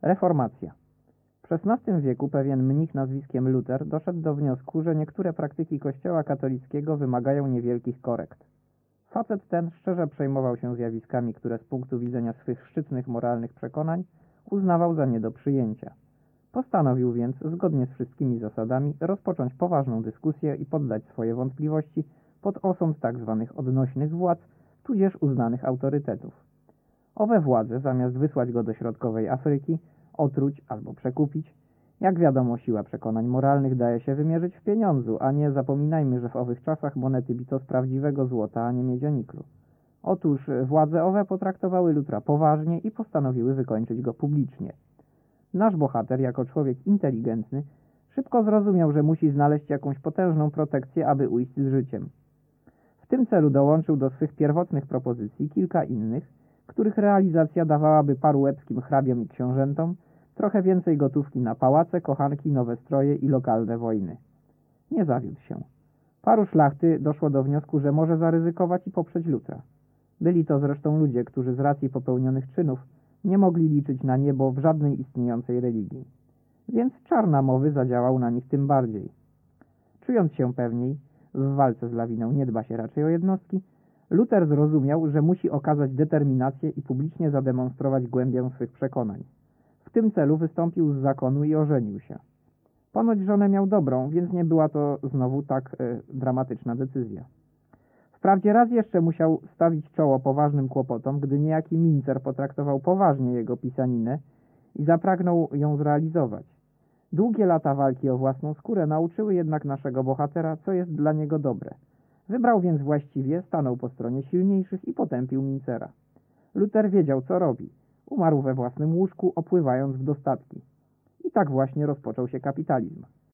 Reformacja. W XVI wieku pewien mnich nazwiskiem Luter doszedł do wniosku, że niektóre praktyki Kościoła katolickiego wymagają niewielkich korekt. Facet ten szczerze przejmował się zjawiskami, które z punktu widzenia swych szczytnych moralnych przekonań uznawał za nie do przyjęcia. Postanowił więc, zgodnie z wszystkimi zasadami, rozpocząć poważną dyskusję i poddać swoje wątpliwości pod osąd tzw. odnośnych władz, tudzież uznanych autorytetów. Owe władze, zamiast wysłać go do środkowej Afryki, otruć albo przekupić, jak wiadomo, siła przekonań moralnych daje się wymierzyć w pieniądzu, a nie zapominajmy, że w owych czasach monety bito z prawdziwego złota, a nie miedzioniklu. Otóż władze owe potraktowały Lutra poważnie i postanowiły wykończyć go publicznie. Nasz bohater, jako człowiek inteligentny, szybko zrozumiał, że musi znaleźć jakąś potężną protekcję, aby ujść z życiem. W tym celu dołączył do swych pierwotnych propozycji kilka innych, których realizacja dawałaby paru łebskim hrabiom i książętom trochę więcej gotówki na pałace, kochanki, nowe stroje i lokalne wojny. Nie zawiódł się. Paru szlachty doszło do wniosku, że może zaryzykować i poprzeć Lutra. Byli to zresztą ludzie, którzy z racji popełnionych czynów nie mogli liczyć na niebo w żadnej istniejącej religii. Więc czar namowy zadziałał na nich tym bardziej. Czując się pewniej, w walce z lawiną nie dba się raczej o jednostki, Luter zrozumiał, że musi okazać determinację i publicznie zademonstrować głębię swych przekonań. W tym celu wystąpił z zakonu i ożenił się. Ponoć żonę miał dobrą, więc nie była to znowu tak dramatyczna decyzja. Wprawdzie raz jeszcze musiał stawić czoło poważnym kłopotom, gdy niejaki Mincer potraktował poważnie jego pisaninę i zapragnął ją zrealizować. Długie lata walki o własną skórę nauczyły jednak naszego bohatera, co jest dla niego dobre. Wybrał więc właściwie, stanął po stronie silniejszych i potępił Mincera. Luter wiedział, co robi. Umarł we własnym łóżku, opływając w dostatki. I tak właśnie rozpoczął się kapitalizm.